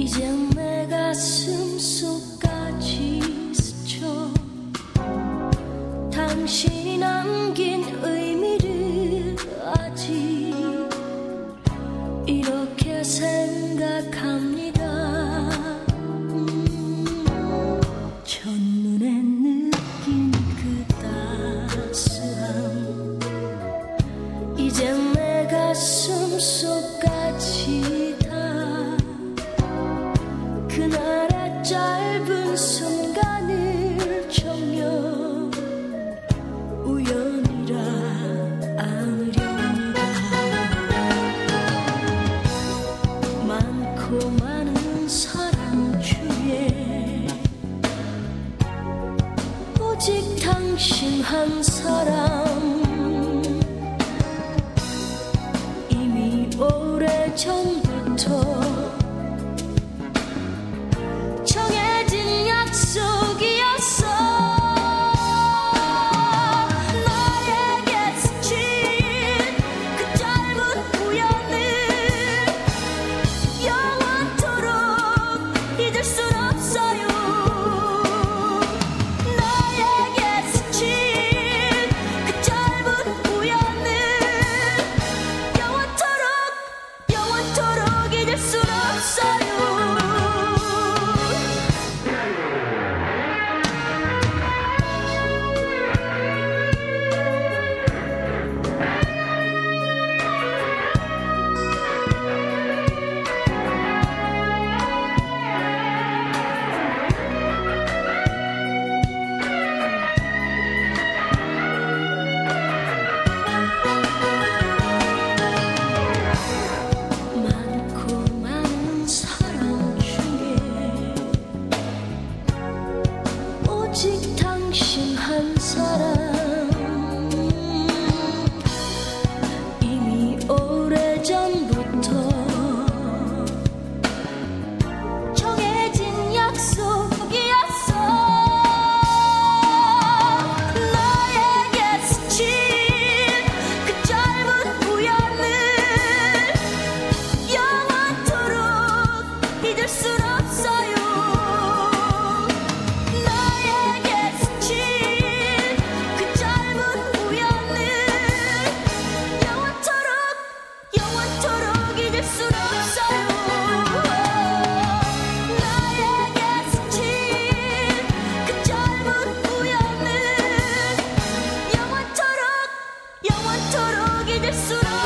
이젠 내 가슴 속까지 스쳐 당신이 남긴 의미를 아직 이렇게 생각합니다. 첫눈에 느낀 그 따스함 이젠 내 가슴 속까지 다 그날의 짧은 순간을 정녕 우연이라 안으렵니다. 많고 많은 사랑 중에 오직 당신 한 사람 이미 오래전부터 정해진 약속이었어. 나에게 스친 그 짧은 우연을 영원토록 잊을 순 없어요. 나에게 스친 그 짧은 우연을 영원토록 잊을 순 없어요. 많고 많은 사랑 중에 오직 당신 한 사람 이미 오래전부터 정해진 약속이었어. 나에게 스친 그 짧은 우연을 영원토록 잊을 순 없어요. 나에게 스친 그 짧은 우연을 영원토록 잊을 순 없어요. 나에게 스친 그 짧은 우연을 영원토록 잊을 순 없어요.